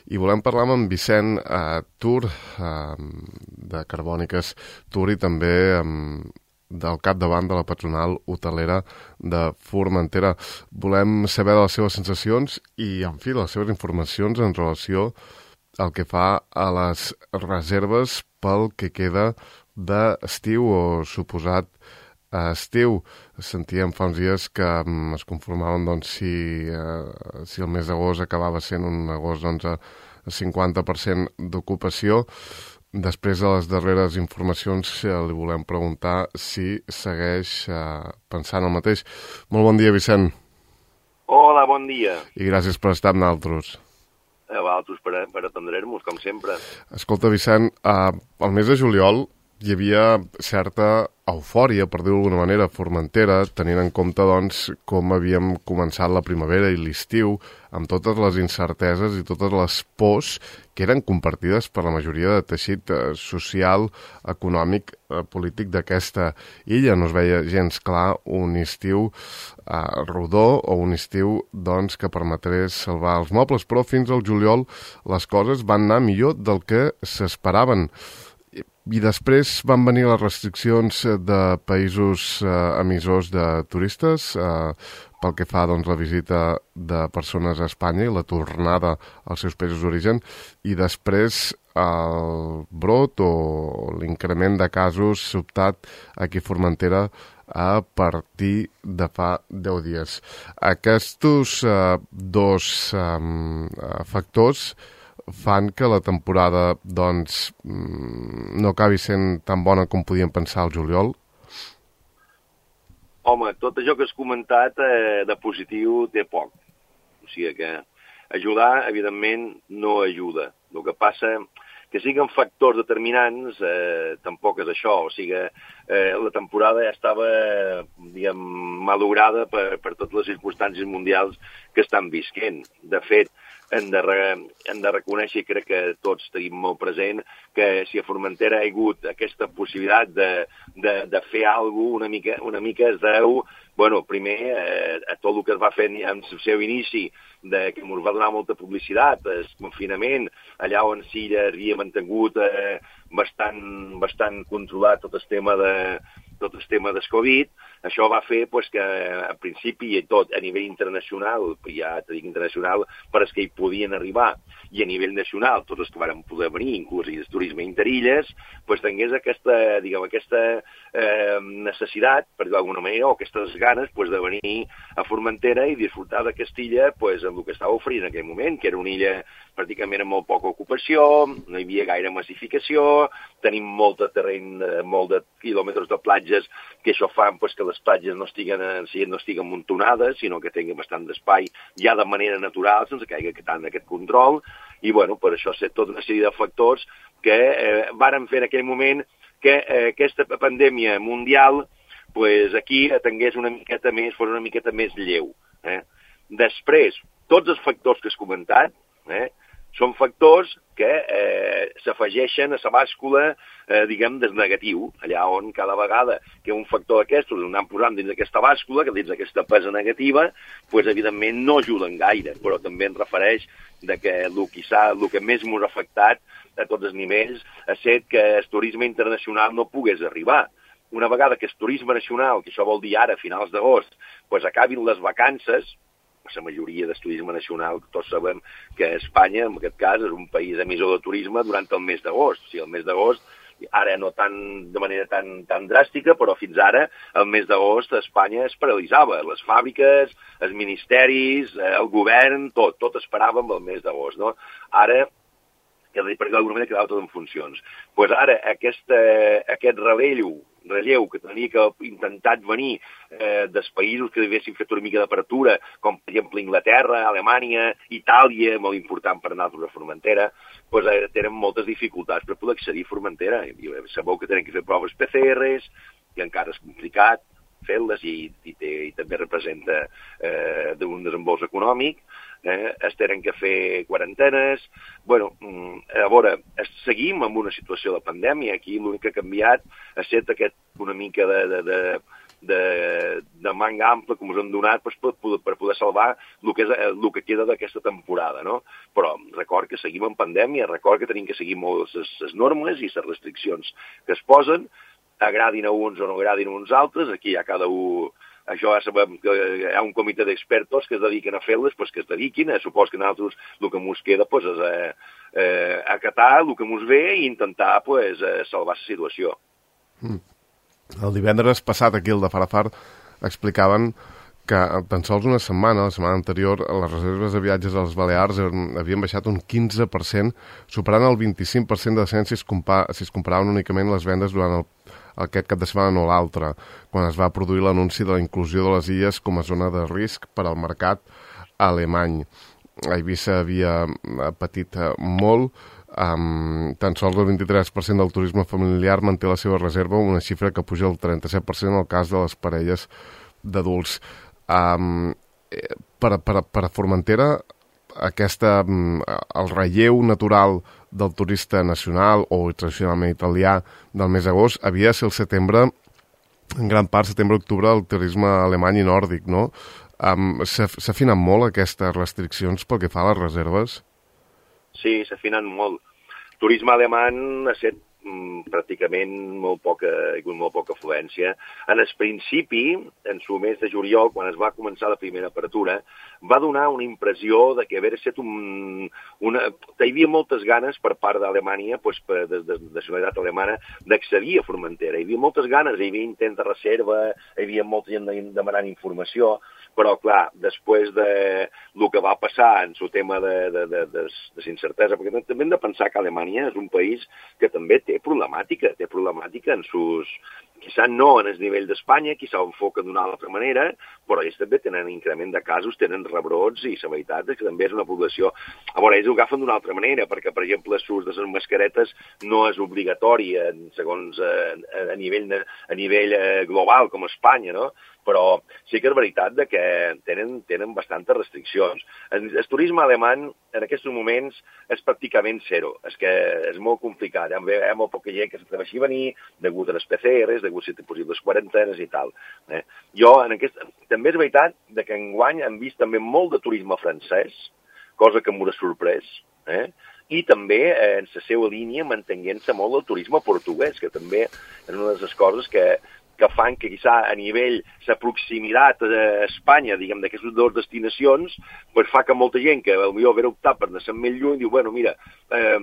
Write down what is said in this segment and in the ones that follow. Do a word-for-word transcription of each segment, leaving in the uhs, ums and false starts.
i volem parlar amb en Vicent eh, Tur, eh, de Carbòniques Tur, i també eh, del capdavant de la patronal hotelera de Formentera. Volem saber de les seves sensacions i, en fi, de les seves informacions en relació al que fa a les reserves pel que queda d'estiu o suposat estiu. Sentíem fa uns dies que um, es conformaven doncs, si, uh, si el mes d'agost acabava sent un agost doncs, a cinquanta per cent d'ocupació. Després de les darreres informacions uh, li volem preguntar si segueix uh, pensant el mateix. Molt bon dia, Vicent. Hola, bon dia. I gràcies per estar amb nosaltres. A vosaltres per, per atendre-nos, com sempre. Escolta, Vicent, uh, el mes de juliol hi havia certa eufòria, per dir-ho d'alguna manera, a Formentera, tenint en compte, doncs, com havíem començat la primavera i l'estiu, amb totes les incerteses i totes les pors que eren compartides per la majoria de teixit eh, social, econòmic, eh, polític d'aquesta illa. No es veia gens clar un estiu eh, rodó o un estiu, doncs, que permetés salvar els mobles, però fins al juliol les coses van anar millor del que s'esperaven. I després van venir les restriccions de països eh, emissors de turistes eh, pel que fa doncs, la visita de persones a Espanya i la tornada als seus països d'origen, i després el brot o l'increment de casos sobtat aquí a Formentera a partir de fa deu dies. Aquests eh, dos eh, factors fan que la temporada doncs, no acabi sent tan bona com podíem pensar al juliol? Home, tot això que has comentat eh, de positiu té poc. O sigui que ajudar, evidentment, no ajuda. El que passa que siguin factors determinants, eh, tampoc és això. O sigui, eh, la temporada ja estava, diguem, malograda per, per totes les circumstàncies mundials que estan visquent. De fet, hem de, re, hem de reconèixer, i crec que tots tenim molt present, que si a Formentera hi ha hagut aquesta possibilitat de, de, de fer alguna cosa una mica, una mica es deu, bueno, primer, eh, a tot el que es va fer en el seu inici, de, que ens va donar molta publicitat, el confinament, allà on Silla havia mantingut eh, bastant, bastant controlat tot el tema de tot el tema del Covid, això va fer pues, que a principi i tot a nivell internacional, ja te dic internacional, per als que hi podien arribar, i a nivell nacional, tots els que van poder venir, inclús el turisme interilles, pues, tingués aquesta, diguem, aquesta eh, necessitat, per dir-ho d'alguna manera, o aquestes ganes pues, de venir a Formentera i disfrutar de Castilla pues, amb el que estava oferint en aquell moment, que era una illa pràcticament amb molt poca ocupació, no hi havia gaire massificació, tenim molt de terreny, molt de quilòmetres de platges, que això fa pues, que les platges no estiguen, no estiguen muntonades, sinó que tinguin bastant d'espai ja de manera natural, sense que hi hagi tant aquest control, i bueno, per això s'ha tota una sèrie de factors que eh, varen fer en aquell moment que eh, aquesta pandèmia mundial pues, aquí tingués una miqueta més, fos una miqueta més lleu. Eh? Després, tots els factors que has comentat, eh, són factors que eh, s'afegeixen a la bàscula, eh, diguem, del negatiu, allà on cada vegada que un factor d'aquests l'anem posant dins d'aquesta bàscula, que dins d'aquesta pesa negativa, pues, evidentment no ajuden gaire, però també ens refereix de que el que, el que més ens ha afectat a tots els nivells ha estat que el turisme internacional no pogués arribar. Una vegada que el turisme nacional, que això vol dir ara, a finals d'agost, pues, acabin les vacances, la majoria del turisme nacional, tots sabem que Espanya, en aquest cas, és un país emissor de turisme durant el mes d'agost. O sigui, el mes d'agost, ara no tan, de manera tan, tan dràstica, però fins ara, el mes d'agost, a Espanya es paralitzava. Les fàbriques, els ministeris, el govern, tot, tot esperàvem el mes d'agost, no? Ara, perquè d'alguna manera quedava tot en funcions. Pues ara, aquest, aquest relleu, relleu que tenia que intentat venir eh, dels països que haguessin fet una mica d'apertura, com per exemple Inglaterra, Alemanya, Itàlia, molt important per nosaltres a Formentera, pues, eh, tenen moltes dificultats per poder accedir a Formentera. I, sabeu que tenen que fer proves P C Rs, que encara és complicat fer-les i, i, té, i també representa eh, un desembols econòmic. Eh, es tenen que fer quarantenes. Bueno, a veure, seguim amb una situació de pandèmia. Aquí l'únic que ha canviat ha estat aquest, una mica de, de, de, de, de manga ampla que ens han donat pues, per, per poder salvar el que, és, el que queda d'aquesta temporada, no? Però record que seguim en pandèmia, record que tenim que seguir molt les normes i les restriccions que es posen, agradin a uns o no agradin a uns altres, aquí hi ha cada un... Això ja sabem que hi ha un comitè d'expertos que es dediquen a fer-les, pues, que es dediquin, eh, supos que nosaltres el que ens queda pues, és eh, eh, acatar el que ens ve i intentar pues, eh, salvar la situació. Mm. El divendres passat aquí al de Farafar explicaven que tan sols una setmana, la setmana anterior, les reserves de viatges a les Balears havien baixat un quinze per cent, superant el vint-i-cinc per cent de descens si es, compa si es comparaven únicament les vendes durant el, aquest cap de setmana o l'altre, quan es va produir l'anunci de la inclusió de les illes com a zona de risc per al mercat alemany. A Eivissa havia patit molt, Um, tan sols el vint-i-tres per cent del turisme familiar manté la seva reserva, una xifra que puja al trenta-set per cent en el cas de les parelles d'adults. Um, per, per, per a Formentera, aquesta, el relleu natural del turista nacional o tradicionalment italià del mes d'agost havia de ser el setembre, en gran part setembre-octubre, el turisme alemany i nòrdic, no? Um, S'afinen molt aquestes restriccions pel que fa a les reserves? Sí, s'afinen molt. Turisme alemany ha estat mm, pràcticament molt poca, molt poca afluència. En el principi, en el mes de juliol, quan es va començar la primera apertura, va donar una impressió de que haver estat un... Una, hi havia moltes ganes per part d'Alemanya, pues, de, de, de nacionalitat alemana, d'accedir a Formentera. Hi havia moltes ganes, hi havia intents de reserva, hi havia molta gent demanant informació, però, clar, després de el que va passar en el tema de, de, de, de, de incertesa, perquè també hem de pensar que Alemanya és un país que també té problemàtica, té problemàtica en sus... Quizà no en el nivell d'Espanya, quizà ho enfoca d'una altra manera, però ells també tenen increment de casos, tenen rebrots, i la veritat és que també és una població... A veure, ells ho agafen d'una altra manera, perquè, per exemple, l'ús de les mascaretes no és obligatori, segons a, a nivell, a nivell global, com a Espanya, no? Però sí que és veritat de que tenen, tenen bastantes restriccions. El, el turisme alemany en aquests moments és pràcticament zero. És que és molt complicat. Hi ha, hi ha molt poca gent que s'atreveixi a venir degut a les P C Rs, degut a les possibles quarantenes i tal. Eh? Jo, en aquest... també és veritat de que enguany hem vist també molt de turisme francès, cosa que m'ha sorprès, eh? I també eh, en la seva línia mantenint-se molt el turisme portuguès, que també és una de les coses que que fan que, quizà, a nivell la proximitat a Espanya, diguem, d'aquestes dues destinacions, pues fa que molta gent que potser haver optat per anar més lluny diu, bueno, mira, eh,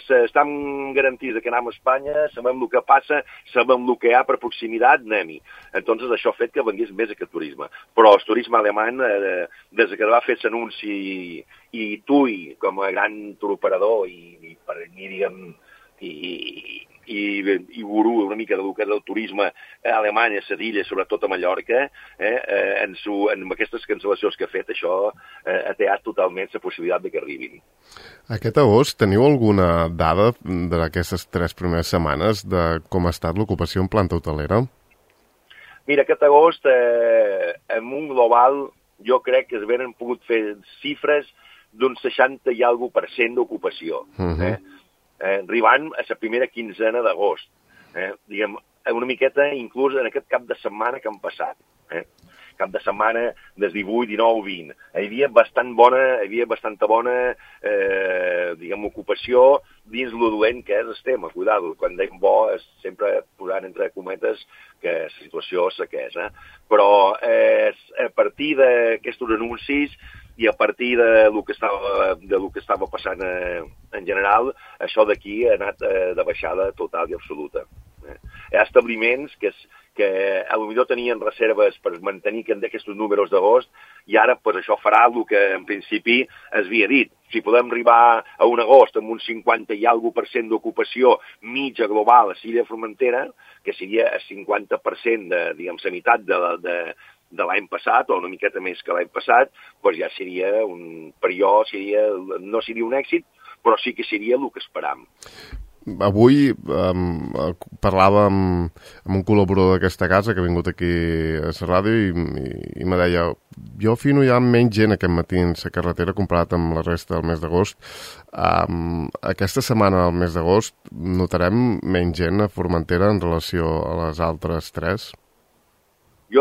estem garantits que anem a Espanya, sabem el que passa, sabem el que hi ha per proximitat, anem-hi. Entonces, això ha fet que vengués més aquest turisme. Però el turisme alemany, eh, des que va fer l'anunci i, i TUI, com a gran turoperador i, i, i diguem, i, i, i gurú una mica del que és el turisme a Alemanya, a Sevilla, sobretot a Mallorca, eh, en, su, en aquestes cancel·lacions que ha fet, això eh, ha teat totalment la possibilitat de que arribin. Aquest agost, teniu alguna dada d'aquestes tres primeres setmanes de com ha estat l'ocupació en planta hotelera? Mira, aquest agost, eh, en un global, jo crec que es venen pogut fer xifres d'un seixanta i alguna per cent d'ocupació. Uh-huh. eh? Eh, arribant a la primera quinzena d'agost. Eh? Diguem, una miqueta inclús en aquest cap de setmana que han passat. Eh? Cap de setmana des divuit, dinou, vint. Hi havia bastant bona, hi havia bastanta bona eh, diguem, ocupació dins lo dolent que és el tema. Cuidado, quan dèiem bo és sempre posant entre cometes que la situació és la que és. Eh? Però eh, a partir d'aquests anuncis i a partir de lo que estava, de lo que estava passant eh, en general, això d'aquí ha anat eh, de baixada total i absoluta. Eh? Hi ha establiments que, que potser tenien reserves per mantenir aquests números d'agost i ara pues, això farà el que en principi es havia dit. Si podem arribar a un agost amb un cinquanta i alguna per cent d'ocupació mitja global a Silla Formentera, que seria el cinquanta per cent de, diguem, la meitat de, de, de l'any passat, o una miqueta més que l'any passat, doncs ja seria un... Per jo seria, no seria un èxit, però sí que seria el que esperam. Avui um, parlava amb, amb un col·laborador d'aquesta casa que ha vingut aquí a la ràdio i, i, i me deia jo fino hi ha menys gent aquest matí en la carretera comparat amb la resta del mes d'agost. Um, aquesta setmana del mes d'agost notarem menys gent a Formentera en relació a les altres tres?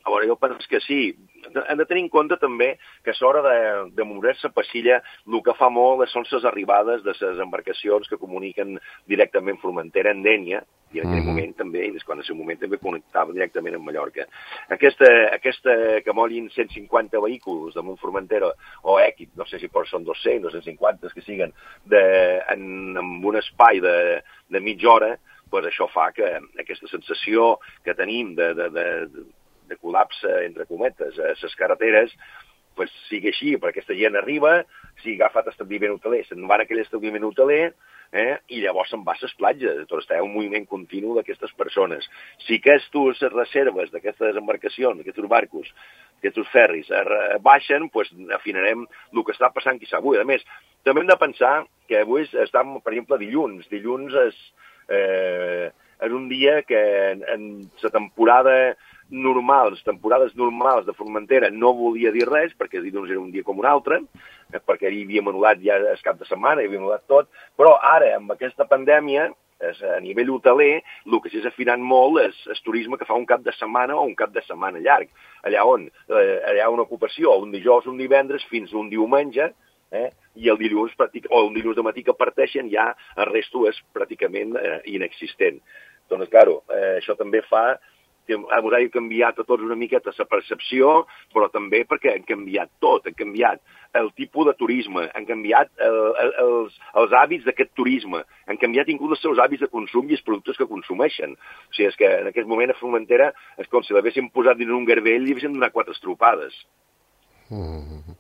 A veure, jo penso que sí. Hem de tenir en compte també que a l'hora de, de moure-se per Silla el que fa molt són les arribades de les embarcacions que comuniquen directament Formentera en Dénia, i en aquell mm-hmm. moment també, i des quan en el moment també connectava directament amb Mallorca. Aquesta, aquesta que mollin cent cinquanta vehicles damunt Formentera, o equip, no sé si per són dos-cents o cent cinquanta que siguen, de, en, en un espai de, de mitja hora, pues això fa que aquesta sensació que tenim de, de, de, de col·lapse, entre cometes, a les carreteres, pues sigui així, perquè aquesta gent arriba, si agafat establiment hoteler, se'n van a aquell establiment hoteler, eh, i llavors se'n va a les platges, tot està un moviment continu d'aquestes persones. Si aquestes reserves d'aquestes embarcacions, d'aquests barcos, aquests ferris baixen, pues afinarem el que està passant quizà avui. A més, també hem de pensar que avui estem, per exemple, dilluns. Dilluns és, eh, és un dia que en, en la temporada normals, temporades normals de Formentera no volia dir res, perquè dilluns era un dia com un altre, perquè hi havíem anul·lat ja el cap de setmana, hi havíem anul·lat tot, però ara, amb aquesta pandèmia, és, a nivell hoteler, el que s'és afinant molt és el turisme que fa un cap de setmana o un cap de setmana llarg, allà on eh, allà hi ha una ocupació, un dijous, un divendres, fins un diumenge, eh, i el dilluns, o un dilluns de matí que parteixen, ja el resto és pràcticament eh, inexistent. Doncs, clar, eh, això també fa que ens ha canviat a tots una miqueta la percepció, però també perquè han canviat tot, han canviat el tipus de turisme, han canviat el, el, els, els hàbits d'aquest turisme, han canviat inclús els seus hàbits de consum i els productes que consumeixen. O sigui, és que en aquest moment a Formentera és com si l'haguessin posat dins un garbell i haguessin donat quatre estropades. Mm.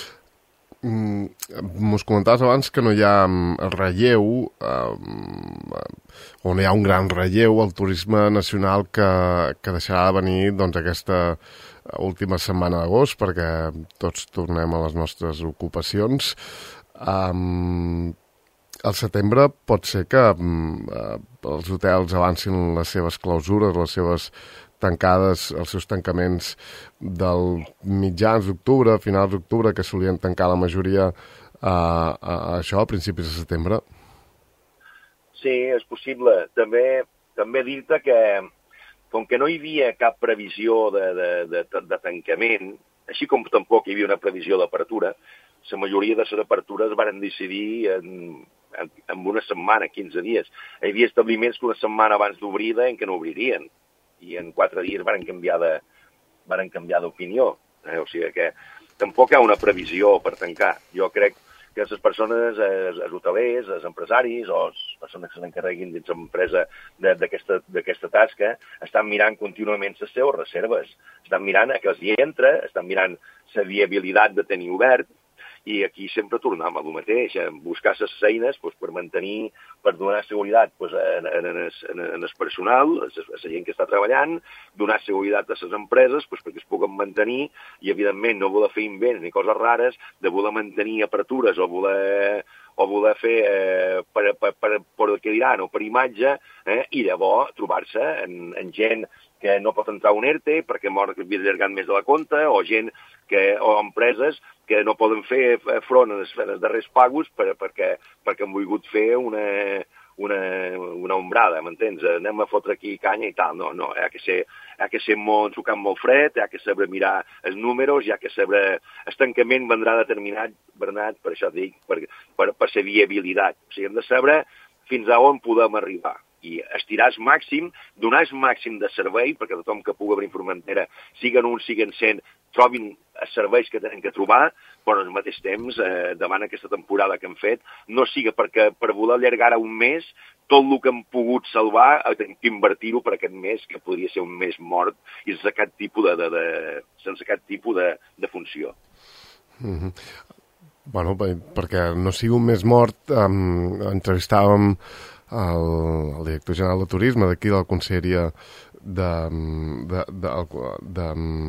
Mm, mos comentaves abans que no hi ha relleu, eh, on hi ha un gran relleu al turisme nacional que, que deixarà de venir doncs, aquesta última setmana d'agost, perquè tots tornem a les nostres ocupacions. Um, al setembre pot ser que um, els hotels avancin les seves clausures, les seves tancades, els seus tancaments del mitjans d'octubre, finals d'octubre, que solien tancar la majoria a, a, a això a principis de setembre? Sí, és possible. També, també dir-te que, com que no hi havia cap previsió de, de, de, de tancament, així com tampoc hi havia una previsió d'apertura, la majoria de les apertures van decidir en, en, en una setmana, quinze dies. Hi havia establiments que una setmana abans d'obrir en què no obririen, i en quatre dies van canviar de, van canviar d'opinió. Eh? O sigui que tampoc hi ha una previsió per tancar. Jo crec que les persones, els, els hotelers, els empresaris o les persones que se n'encarreguin dins l'empresa d'aquesta tasca estan mirant contínuament les seves reserves. Estan mirant a què els hi entra, estan mirant la viabilitat de tenir obert, i aquí sempre tornem a el mateix, a buscar les eines doncs, per mantenir, per donar seguretat doncs, en, en, en, en el personal, a la gent que està treballant, donar seguretat a les empreses doncs, perquè es puguen mantenir i, evidentment, no voler fer invents ni coses rares, de voler mantenir apertures o voler, o voler fer eh, per, per, per, per el que diran o per imatge, eh, i llavors trobar-se en, en gent que no pot entrar a un ERTE perquè mor que havia allargat més de la compta, o gent que, o empreses que no poden fer front als darrers pagos per, perquè, perquè han volgut fer una, una, una ombrada, m'entens? Anem a fotre aquí canya i tal. No, no, hi ha que ser, hi ha que ser molt, ensucant molt fred, hi ha que saber mirar els números, hi ha que saber... El tancament vendrà determinat, Bernat, per això dic, per, per, per la viabilitat. O sigui, hem de saber fins a on podem arribar. I estirar el màxim, donar el màxim de servei, perquè tothom que pugui venir a Formentera, siguen uns, siguen cent, trobin els serveis que tenen que trobar, però al mateix temps, eh, davant aquesta temporada que hem fet, no siga perquè per voler allargar un mes, tot el que hem pogut salvar, hem d'invertir-ho per aquest mes, que podria ser un mes mort, i sense cap tipus de, de, de, sense cap tipus de, de funció. Mm-hmm. Bueno, perquè no sigui un mes mort, um, entrevistàvem el, el director general de turisme d'aquí de la Conselleria de, de, de, de, de,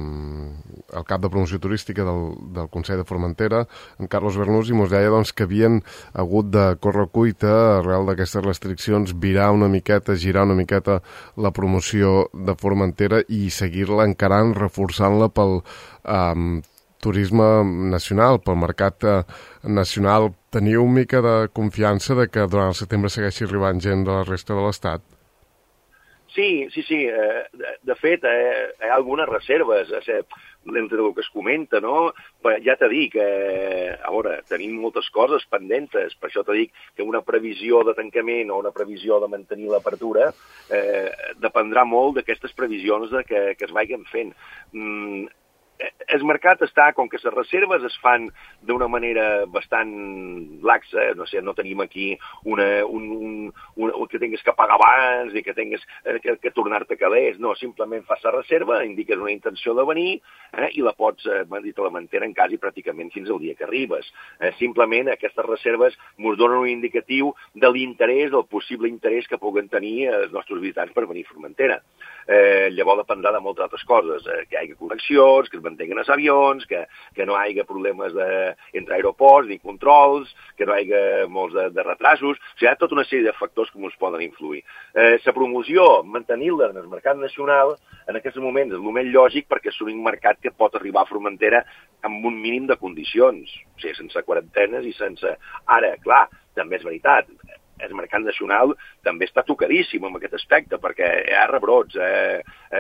el cap de promoció turística del, del Consell de Formentera, en Carlos Bernús, i ens deia doncs, que havien hagut de córrer cuita arrel d'aquestes restriccions, virar una miqueta, girar una miqueta la promoció de Formentera i seguir-la encarant, reforçant-la pel um, turisme nacional, pel mercat eh, nacional. Teniu una mica de confiança de que durant el setembre segueixi arribant gent de la resta de l'Estat? Sí, sí, sí. Eh, de, de fet, eh, hi ha algunes reserves, eh, entre el que es comenta, no? Però ja t'he dit que, a veure, tenim moltes coses pendentes, per això t'he dit que una previsió de tancament o una previsió de mantenir l'apertura eh, dependrà molt d'aquestes previsions de que, que es vagin fent. Mm, el mercat està, com que les reserves es fan d'una manera bastant laxa, no sé, no tenim aquí una, un, un, un, que tinguis que pagar abans i que tinguis que, que tornar-te calés, no, simplement fas la reserva, indiques una intenció de venir eh, i la pots, eh, te la mantenen quasi pràcticament fins al dia que arribes. Eh, simplement aquestes reserves ens donen un indicatiu de l'interès, del possible interès que puguen tenir els nostres visitants per venir a Formentera. Eh, llavors dependrà de moltes altres coses, eh, que hi hagi connexions, que es mantinguen els avions, que, que no hi hagi problemes de, entre aeroports ni controls, que no hi hagi molts de, de retrasos. O sigui, hi ha tota una sèrie de factors que ens poden influir. Eh, la promoció, mantenir-la en el mercat nacional, en aquests moments és el més lògic perquè és un mercat que pot arribar a Formentera amb un mínim de condicions, o sigui, sense quarantenes i sense... Ara, clar, també és veritat, el mercat nacional també està tocadíssim en aquest aspecte, perquè hi ha rebrots. Eh,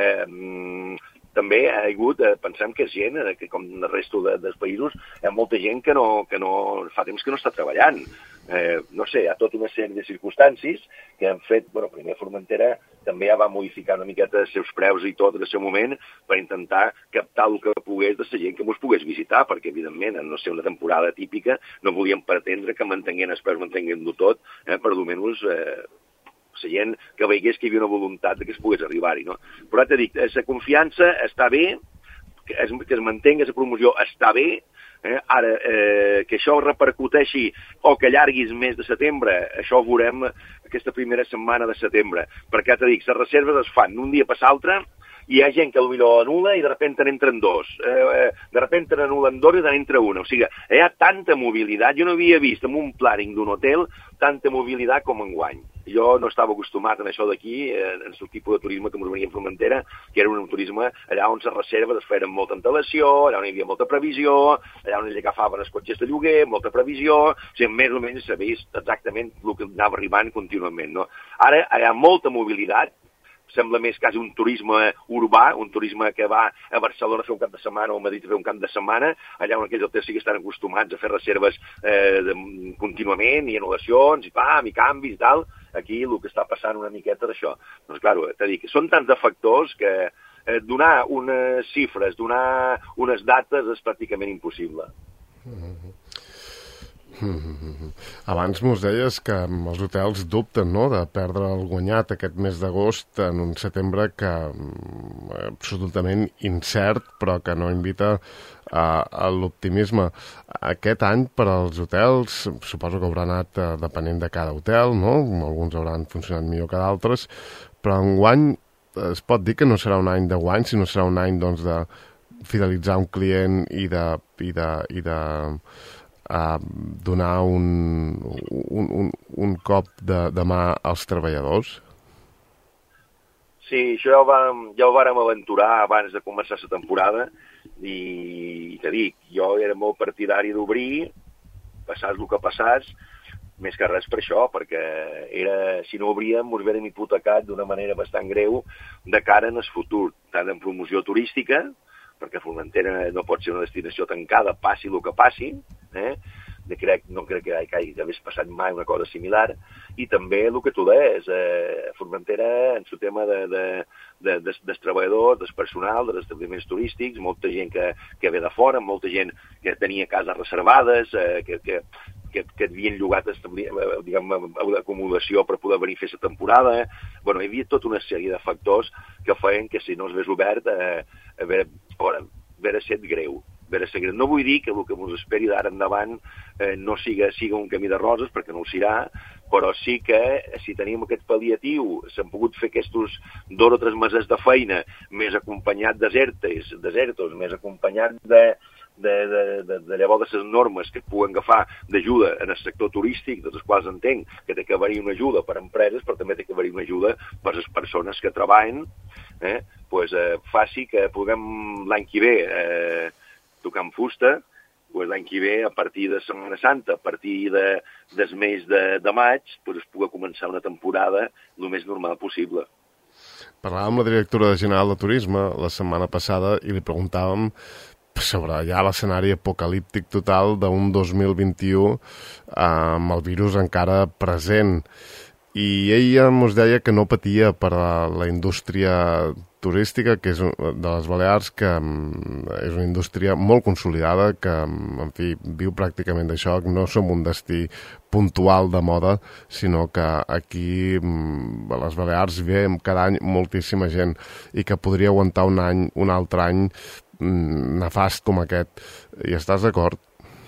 eh, també hi ha hagut, eh, pensem que és gent, eh, que com el resto de, dels països, hi ha molta gent que no, que no fa temps que no està treballant. Eh, no sé, hi ha tota una sèrie de circumstàncies que han fet, bueno, primer Formentera també ja va modificar una miqueta els seus preus i tot en el seu moment per intentar captar el que pogués de la gent que ens pogués visitar, perquè evidentment, en no ser una temporada típica, no volíem pretendre que mantenguin els preus, mantenguin-ho tot, eh, per almenys eh, la gent que veiés que hi havia una voluntat de que es pogués arribar-hi, no? Però ja t'he dit, la confiança està bé, que es, que es mantengui la promoció està bé. Eh? Ara, eh, que això repercuteixi o que allarguis més de setembre, això ho veurem aquesta primera setmana de setembre, perquè ja t'he dit, les reserves es fan d'un dia per l'altre, i hi ha gent que potser anul·la i de repente n'entren dos, eh, de repente n'anul·len dos i n'entra una, o sigui, hi ha tanta mobilitat, jo no havia vist en un planning d'un hotel tanta mobilitat com enguany. Jo no estava acostumat en això d'aquí, en el tipus de turisme que ens venia a Formentera, que era un turisme allà on les reserves es feien molta antelació, allà on hi havia molta previsió, allà on ells agafaven els cotxes de lloguer, molta previsió, o sigui, més o menys s'ha vist exactament el que anava arribant contínuament, no? Ara hi ha molta mobilitat, sembla més quasi un turisme urbà, un turisme que va a Barcelona a fer un cap de setmana o a Madrid a fer un cap de setmana, allà on aquells hotels sí que estan acostumats a fer reserves eh, de, contínuament, i anul·lacions, i pam, i canvis i tal. Aquí el que està passant una miqueta d'això. Doncs, clar, t'he dit que són tants de factors que eh, donar unes xifres, donar unes dates és pràcticament impossible. Mm-hmm. Mm-hmm. Abans mos deies que els hotels dubten, no?, de perdre el guanyat aquest mes d'agost en un setembre que eh, absolutament incert, però que no invita a, a l'optimisme. Aquest any per als hotels suposo que haurà anat eh, depenent de cada hotel, no? Alguns hauran funcionat millor que d'altres, però enguany es pot dir que no serà un any de guany, sinó serà un any, doncs, de fidelitzar un client i de, i de, i de a donar un, un, un, un cop de, de mà als treballadors? Sí, això ja ho, vam, ja ho vàrem aventurar abans de començar la temporada i, i t'he dit, jo era molt partidari d'obrir, passàs el que passàs, més que res per això, perquè era, si no obríem ens haguérem hipotecat d'una manera bastant greu de cara en el futur, tant en promoció turística, perquè Formentera no pot ser una destinació tancada, passi el que passi, eh? De crec, no crec que hi hagi d'haver passat mai una cosa similar, i també el que tu deies, eh, Formentera, en el tema de, de, de, de, dels treballadors, del personal, dels establiments turístics, molta gent que, que ve de fora, molta gent que tenia cases reservades, eh, que, que, que, que havien llogat diguem, acomodació per poder venir a fer la temporada. Bueno, hi havia tota una sèrie de factors que feien que si no es ves obert, eh, a veure, haver set greu. No vull dir que el que ens esperi d'ara endavant eh, no siga, siga un camí de roses, perquè no ho serà, però sí que si tenim aquest pal·liatiu, s'han pogut fer aquests dos o tres mesos de feina, més acompanyat desertes, desertos, més acompanyat de, de, de, de, de llavors de les normes que et puguen agafar d'ajuda en el sector turístic, de les quals entenc que té que haver-hi una ajuda per a empreses, però també té que haver-hi una ajuda per a les persones que treballen, eh, pues, eh, faci que puguem l'any que ve eh, tocant fusta, pues, l'any que ve, a partir de Setmana Santa, a partir de, del mes de, de maig, pues, es pugui començar una temporada el més normal possible. Parlàvem amb la directora general de Turisme la setmana passada i li preguntàvem sobre ja l'escenari apocalíptic total d'un dos mil vint-i-u amb el virus encara present. I ella ens deia que no patia per a la indústria turística, que és de les Balears, que és una indústria molt consolidada, que, en fi, viu pràcticament d'això, que no som un destí puntual de moda, sinó que aquí a les Balears ve cada any moltíssima gent i que podria aguantar un any, un altre any nefast com aquest. Hi estàs d'acord?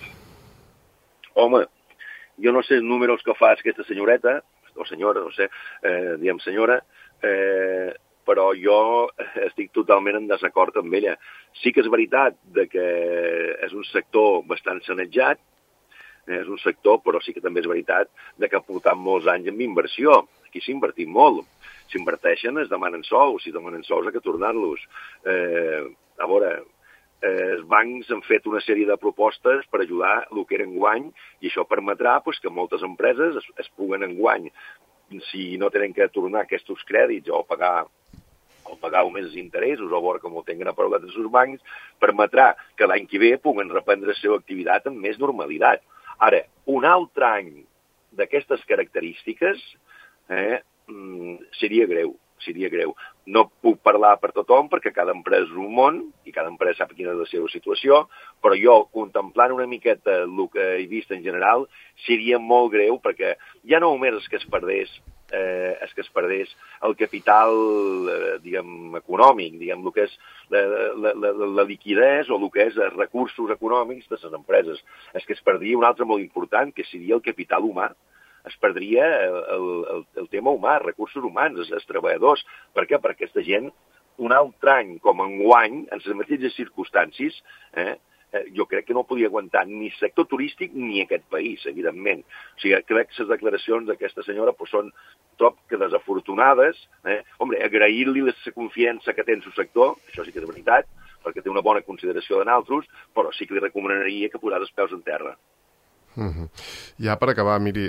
Home, jo no sé els números que fa aquesta senyoreta, o senyora, no sé, eh, diem senyora, eh, però jo estic totalment en desacord amb ella. Sí que és veritat de que és un sector bastant sanejat, eh, és un sector, però sí que també és veritat de que ha portat molts anys amb inversió. Aquí s'ha invertit molt. S'inverteixen, es demanen sous, si demanen sous ha que tornar-los. Eh, a veure, eh, els bancs han fet una sèrie de propostes per ajudar el que era enguany i això permetrà pues, que moltes empreses es, es puguen enguany, si no tenen que tornar aquests crèdits o pagar o pagar més interessos o veure com ho tenen aprovat els seus bancs, permetrà que l'any que ve puguen reprendre la seva activitat amb més normalitat. Ara, un altre any d'aquestes característiques eh, seria greu. seria greu. No puc parlar per tothom perquè cada empresa és un món i cada empresa sap quina és la seva situació, però jo, contemplant una miqueta el que he vist en general, seria molt greu perquè ja no només és que es perdés eh, és que es perdés el capital eh, diguem, econòmic, diguem, el que és la, la, la, la liquidez o el que és els recursos econòmics de les empreses. És que es perdria un altre molt important, que seria el capital humà. Es perdria el, el, el tema humà, recursos humans, els, els treballadors. Per què? Perquè aquesta gent, un altre any com enguany, en les mateixes circumstàncies, eh, jo crec que no podia aguantar ni sector turístic ni aquest país, evidentment. O sigui, crec que les declaracions d'aquesta senyora pues, són trob que desafortunades. Eh? Hombre, agrair-li la confiança que té en el sector, això sí que és veritat, perquè té una bona consideració de naltros, però sí que li recomanaria que posés els peus en terra. Uh-huh. Ja per acabar, miri,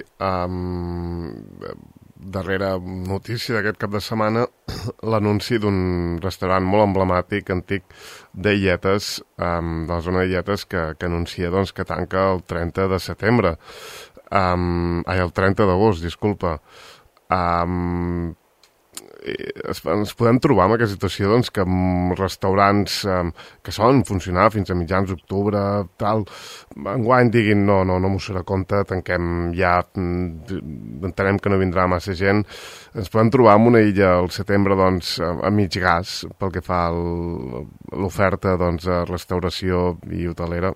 um, darrera notícia d'aquest cap de setmana, l'anunci d'un restaurant molt emblemàtic, antic, d'Illetes, um, de la zona d'Illetes, que, que anuncia doncs, que tanca el trenta de setembre. Um, ai, el trenta d'agost, disculpa. Um, ens podem trobar en aquesta situació doncs, que restaurants um, que solen funcionar fins a mitjans d'octubre, tal, enguany diguin no, no, no m'ho serà compte, tanquem ja, entenem que no vindrà massa gent. Ens podem trobar en una illa al setembre doncs, a mig gas pel que fa l'oferta doncs, de restauració i hotelera?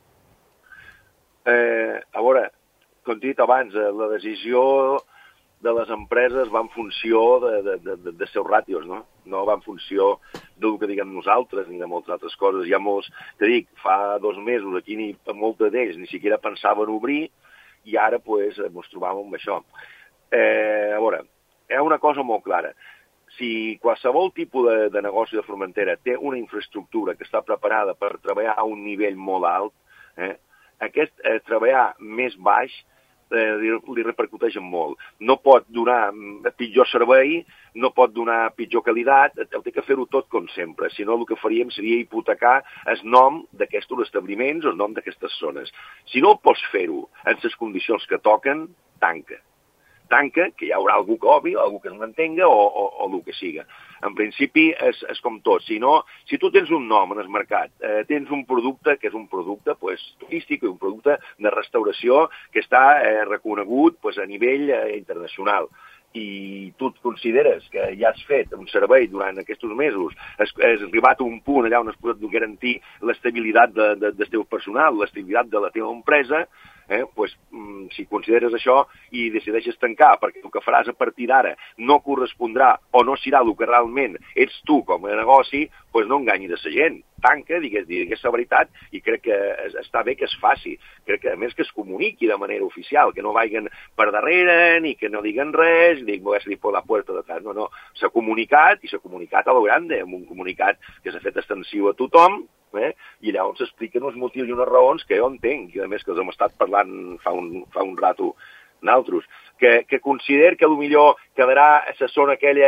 Eh, a veure, com he dit abans, la decisió de les empreses va en funció de, de, de, de, de seus ràtios, no? No va en funció del que diguem nosaltres ni de moltes altres coses. Hi ha molts, que dic, fa dos mesos aquí ni, molts d'ells ni siquiera pensaven obrir i ara pues, ens trobàvem amb això. Eh, a veure, hi ha una cosa molt clara. Si qualsevol tipus de, de negoci de Formentera té una infraestructura que està preparada per treballar a un nivell molt alt, eh, aquest eh, treballar més baix Eh, li, li repercuteixen molt. No pot donar pitjor servei, no pot donar pitjor qualitat, el té que fer-ho tot com sempre. Si no, el que faríem seria hipotecar el nom d'aquests establiments o el nom d'aquestes zones. Si no pots fer-ho en les condicions que toquen, tanca. Tanca, que hi haurà algú que obri, algú que es mantenga o, o, o el que siga. En principi és, és com tot. Si, no, si tu tens un nom en el mercat, eh, tens un producte que és un producte pues, turístic, un producte de restauració que està eh, reconegut pues, a nivell eh, internacional, i tu et consideres que ja has fet un servei durant aquests mesos, has, has arribat a un punt allà on es pot garantir l'estabilitat de, de, del teu personal, l'estabilitat de la teva empresa, eh, pues, si consideres això i decideixes tancar perquè el que faràs a partir d'ara no correspondrà o no serà el que realment ets tu com a negoci, pues no enganyis a la gent. Tanca, digues, digues la veritat, i crec que està bé que es faci. Crec que a més que es comuniqui de manera oficial, que no vagin per darrere ni que no diguen res, ni voy a salir per la puerta de atrás. No, no. S'ha comunicat, i s'ha comunicat a lo grande, amb un comunicat que s'ha fet extensiu a tothom, eh? I allà on s'expliquen els motius i unes raons que jo entenc, i a més que els hem estat parlant fa un, fa un rato naltros, que, que consider que potser quedarà a la zona aquella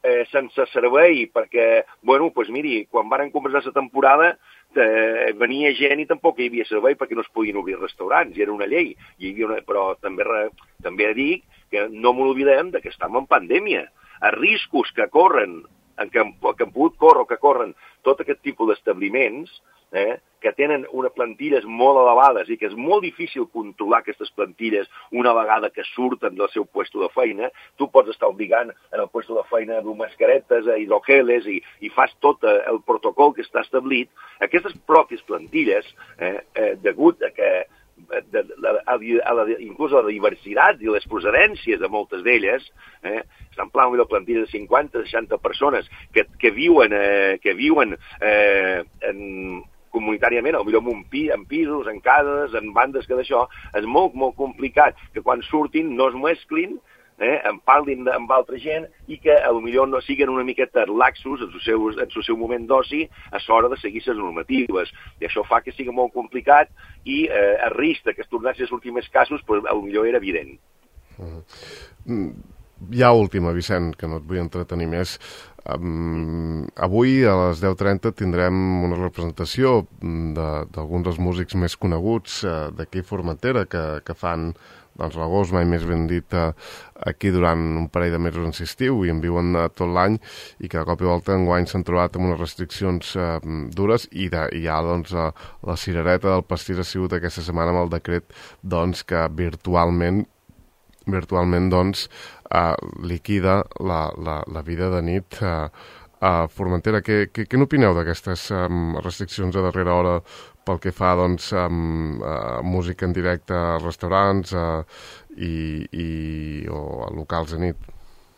eh, sense servei, perquè, bueno, doncs miri, quan varen començar la temporada eh, venia gent i tampoc hi havia servei perquè no es podien obrir restaurants, i era una llei. Hi havia una... Però també, també dic que no m'oblidem que estem en pandèmia. Els riscos que corren, que han, que han pogut córrer o que corren tot aquest tipus d'establiments, eh, que tenen unes plantilles molt elevades i que és molt difícil controlar aquestes plantilles una vegada que surten del seu puesto de feina. Tu pots estar obligant en el puesto de feina a dur mascaretes, a hidrogeles, i, i fas tot el protocol que està establit. Aquestes pròpies plantilles, eh, eh, degut a que de, de, a, a la, inclús a la diversitat i les procedències de moltes d'elles, eh, estan parlant de plantilles de cinquanta a seixanta persones que, que viuen, eh, que viuen eh, en comunitàriament, potser en un pi, en pisos, en cases, en bandes, que d'això és molt, molt complicat, que quan surtin no es mesclin, eh, en parlin amb altra gent i que potser no siguin una miqueta laxos en el seu, en el seu moment d'oci a l'hora de seguir les normatives. I això fa que sigui molt complicat i eh, el risc que es tornessin a sortir més casos, pues, potser era evident. Mm. Ja última, Vicent, que no et vull entretenir més. Um, avui a les deu trenta tindrem una representació d'alguns dels músics més coneguts uh, d'aquí a Formentera que, que fan doncs, l'agost, mai més ben dit, uh, aquí durant un parell de mesos en estiu i en viuen uh, tot l'any, i que de cop i volta enguany s'han trobat amb unes restriccions uh, dures i, de, i ja doncs, uh, la cirereta del pastís ha sigut aquesta setmana amb el decret doncs, que virtualment virtualment doncs, eh, liquida la, la, la vida de nit eh, a Formentera. Què, què, què n'opineu d'aquestes um, restriccions a darrera hora pel que fa doncs, um, a música en directe a restaurants uh, i, i, o a locals de nit?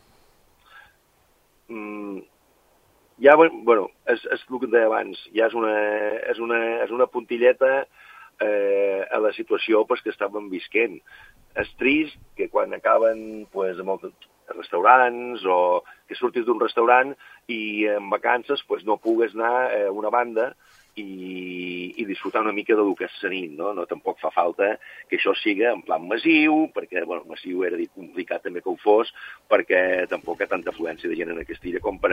Mm, ja, bueno, és, és el que et deia abans, ja és una, és una, és una puntilleta eh, a la situació pues, que estàvem visquent. És trist que quan acaben pues, amb els restaurants o que surtis d'un restaurant i en vacances pues, no pugues anar a una banda i, i disfrutar una mica del que és la nit, no? No tampoc fa falta que això siga en plan massiu, perquè bueno, massiu era dir complicat també que ho fos, perquè tampoc hi ha tanta afluència de gent en aquesta illa com per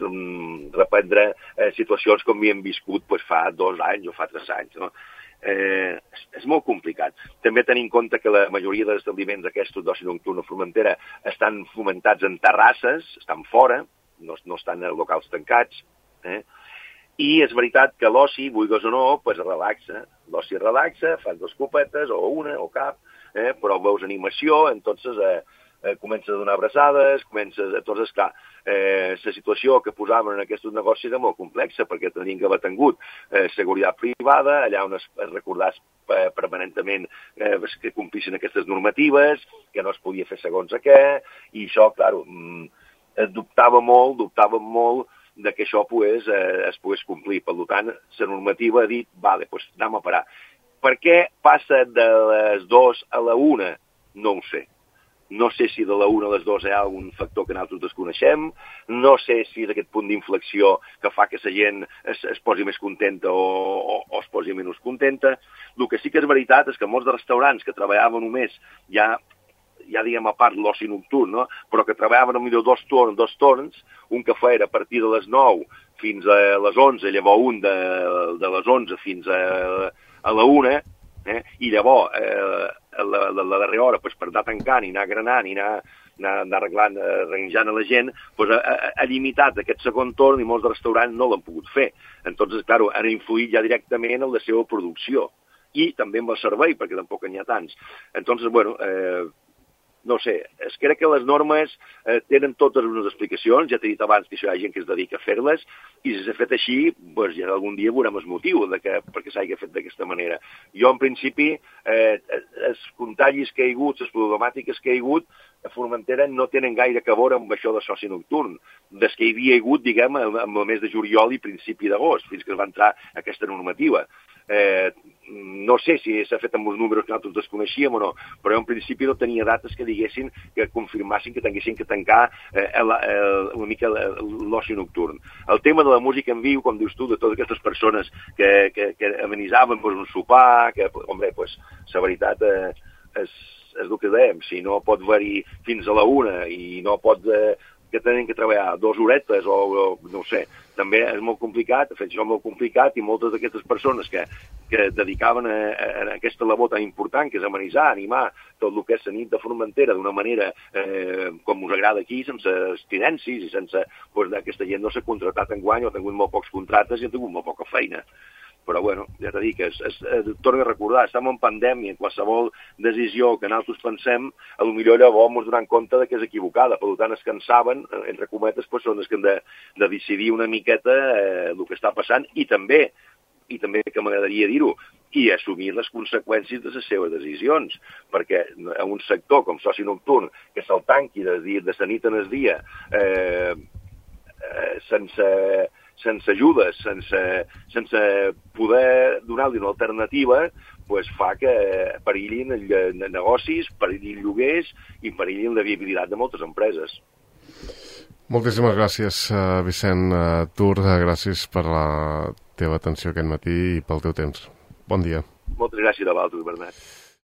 um, reprendre eh, situacions com havíem viscut pues, fa dos anys o fa tres anys, no? Eh, és, és molt complicat. També tenir en compte que la majoria dels establiments aquests d'oci nocturn a Formentera estan fomentats en terrasses, estan fora, no, no estan en locals tancats, eh? I és veritat que l'oci, vulguis o no, pues relaxa. L'oci relaxa, fas dues copetes, o una, o cap, eh? Però veus animació, entonces eh, eh, comences a donar abraçades, comences... Entonces, clar, eh, la situació que posaven en aquests negocis era molt complexa, perquè tenien que haver tingut eh, seguretat privada, allà on es, es recordàs eh, permanentment eh, que complissin aquestes normatives, que no es podia fer segons a què, i això, clar, mm, dubtava molt, dubtava molt de que això pues, eh, es pogués complir. Per tant, la normativa ha dit, vale, pues, anem a parar. Per què passa de les dues a la una? No ho sé. No sé si de la una a les dues hi ha algun factor que nosaltres desconeixem, no sé si és aquest punt d'inflexió que fa que la gent es, es posi més contenta o, o, o es posi menys contenta. El que sí que és veritat és que molts de restaurants que treballaven només ja ja diguem a part l'oci nocturn, no? Però que treballaven millor dos torns, dos torns, un que feia a partir de les nou fins a les onze, llavors un de, de les onze fins a, a la una, eh? I llavors eh, la, la, la darrera hora pues, per anar tancant i anar granant i anar, anar, anar arreglant, arranjant a la gent, pues, ha, ha limitat aquest segon torn i molts de restaurants no l'han pogut fer. Entonces, claro, han influït ja directament en la seva producció i també amb el servei, perquè tampoc n'hi ha tants. Entonces, bueno, eh, no sé, es crec que les normes eh, tenen totes unes explicacions, ja t'he dit abans que això hi ha gent que es dedica a fer-les, i si s'ha fet així, doncs ja algun dia veurem el motiu de que, perquè s'hagi fet d'aquesta manera. Jo, en principi, eh, els contagis que hi ha hagut, les problemàtiques que hi ha hagut, a Formentera no tenen gaire que veure amb això de soci nocturn, des que hi havia hagut, diguem, amb el mes de juliol i principi d'agost, fins que es va entrar aquesta normativa. Eh, no sé si s'ha fet amb els números que nosaltres desconeixíem o no, però en principi no tenia dates que diguessin, que confirmassin que tinguessin que tancar eh, el, el, una mica l'oci nocturn. El tema de la música en viu, com dius tu, de totes aquestes persones que, que, que amenitzaven pues, un sopar, que, home, pues, la veritat eh, és, és el que dèiem, si no pot haver-hi fins a la una i no pot... Eh, que tenen que treballar dues horetes o, o no ho sé, també és molt complicat, fer això molt complicat, i moltes d'aquestes persones que, que dedicaven a, a, a aquesta labor tan important, que és amenitzar, animar tot el que és la nit de Formentera d'una manera eh, com us agrada aquí, sense estridències i sense... Pues, aquesta gent no s'ha contractat enguany o ha tingut molt pocs contractes i ha tingut molt poca feina. Però, bueno, ja t'he dit que es, es, es, torno a recordar, estem en pandèmia, qualsevol decisió que nosaltres pensem, a lo millor llavors ens donem compte de que és equivocada, per tant els que en saben, entre cometes, pues, són els que han de, de decidir una miqueta eh, el que està passant, i també, i també que m'agradaria dir-ho, i assumir les conseqüències de les seves decisions, perquè en un sector com soci nocturn, que se'l tanqui de, de la nit en el dia, eh, eh, sense... sense ajudes, sense, sense poder donar-li una alternativa, pues fa que perillin negocis, perillin lloguers i perillin la viabilitat de moltes empreses. Moltíssimes gràcies, Vicent Tur, gràcies per la teva atenció aquest matí i pel teu temps. Bon dia. Moltes gràcies a vosaltres, Bernat.